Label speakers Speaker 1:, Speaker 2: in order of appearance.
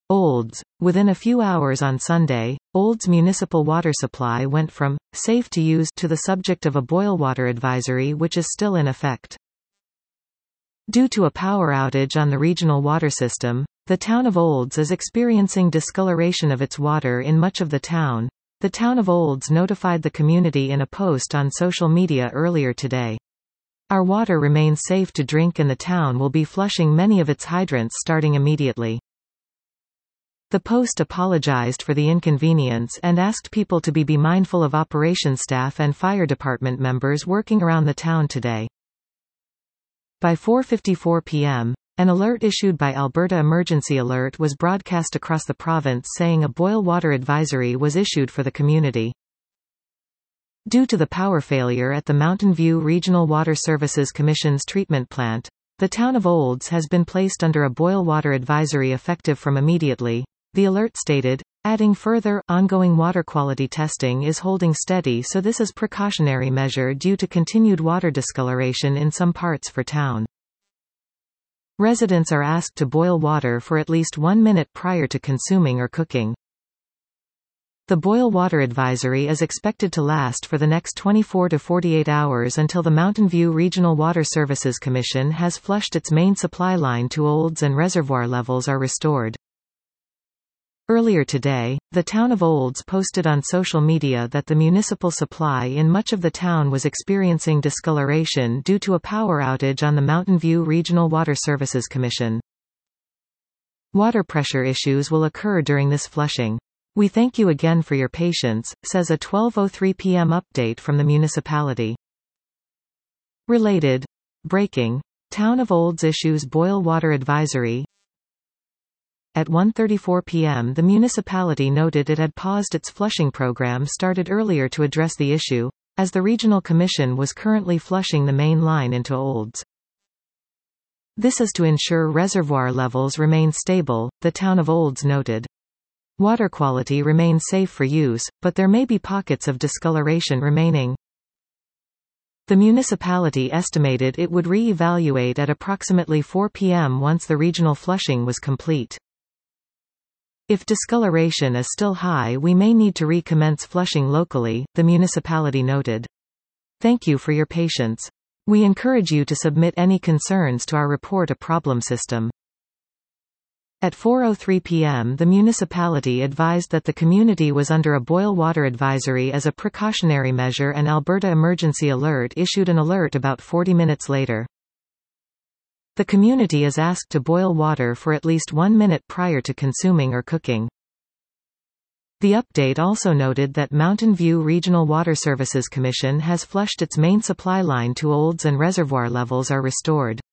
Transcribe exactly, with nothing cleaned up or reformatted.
Speaker 1: Olds. Within a few hours on Sunday, Olds municipal water supply went from safe to use to the subject of a boil water advisory which is still in effect. Due to a power outage on the regional water system, the town of Olds is experiencing discoloration of its water in much of the town. The town of Olds notified the community in a post on social media earlier today. Our water remains safe to drink and the town will be flushing many of its hydrants starting immediately. The post apologized for the inconvenience and asked people to be, be mindful of operations staff and fire department members working around the town today. By four fifty-four p m, an alert issued by Alberta Emergency Alert was broadcast across the province saying a boil water advisory was issued for the community. Due to the power failure at the Mountain View Regional Water Services Commission's treatment plant, the town of Olds has been placed under a boil water advisory effective from immediately, the alert stated, adding further, ongoing water quality testing is holding steady, so this is precautionary measure due to continued water discoloration in some parts for town. Residents are asked to boil water for at least one minute prior to consuming or cooking. The boil water advisory is expected to last for the next twenty-four to forty-eight hours until the Mountain View Regional Water Services Commission has flushed its main supply line to Olds and reservoir levels are restored. Earlier today, the town of Olds posted on social media that the municipal supply in much of the town was experiencing discoloration due to a power outage on the Mountain View Regional Water Services Commission. Water pressure issues will occur during this flushing. We thank you again for your patience, says a twelve oh three p m update from the municipality. Related. Breaking. Town of Olds issues boil water advisory. At one thirty-four p m the municipality noted it had paused its flushing program started earlier to address the issue, as the regional commission was currently flushing the main line into Olds. This is to ensure reservoir levels remain stable, the town of Olds noted. Water quality remains safe for use, but there may be pockets of discoloration remaining. The municipality estimated it would re-evaluate at approximately four p m once the regional flushing was complete. If discoloration is still high, we may need to recommence flushing locally, the municipality noted. Thank you for your patience. We encourage you to submit any concerns to our report a problem system. At four oh three p m the municipality advised that the community was under a boil water advisory as a precautionary measure and Alberta Emergency Alert issued an alert about forty minutes later. The community is asked to boil water for at least one minute prior to consuming or cooking. The update also noted that Mountain View Regional Water Services Commission has flushed its main supply line to Olds and reservoir levels are restored.